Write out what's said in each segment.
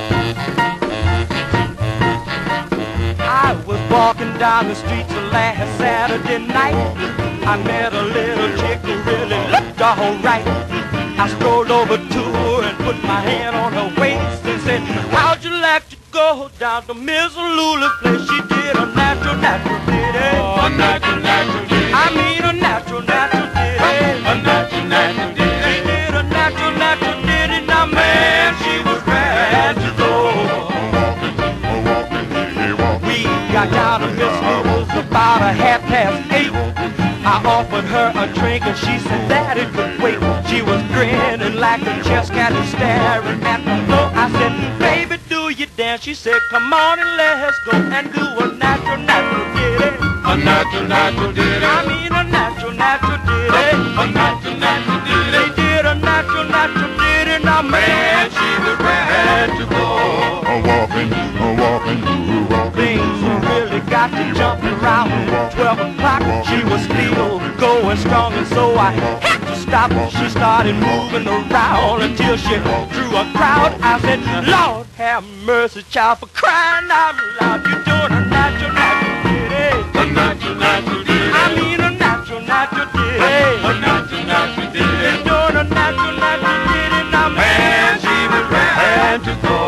I was walking down the streets last Saturday night. I met a little chick who really looked alright. I strolled over to her and put my hand on her waist and said, how'd you like to go down to Miss Lula place? She did a natural ditty. A natural ditty. I mean a natural ditty. A natural ditty. She did a natural ditty. Now man, she was ready to go. We got down to Miss Lula's about 8:30. I offered her a drink and she said that it would wait. She was grinning like a chess cat and staring at the floor. I said, baby, do you dance? She said, come on and let's go and do a natural ditty. A natural ditty. I mean a natural ditty. A natural ditty. They did a natural ditty. Now man, she was ready to go. Walking. Things really got to jump around. 12 o'clock, she was still going strong, and so I had to stop. She started moving around until she drew a crowd. I said, Lord have mercy, child, for crying out loud. You doing a natural ditty. A natural ditty. I mean a natural ditty. A natural ditty. You doing a natural ditty. Now man, she was ready to go.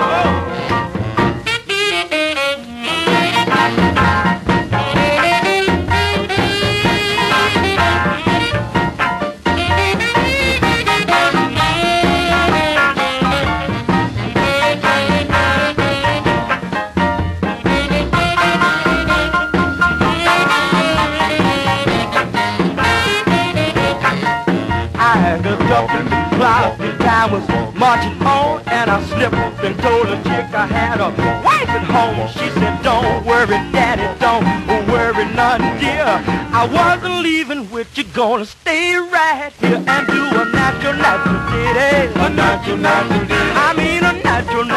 The time was marching on, and I slipped and told the chick I had a wife at home. She said, don't worry, daddy, don't worry none, dear. I wasn't leaving with you, gonna stay right here and do a natural ditty. A natural ditty. I mean a natural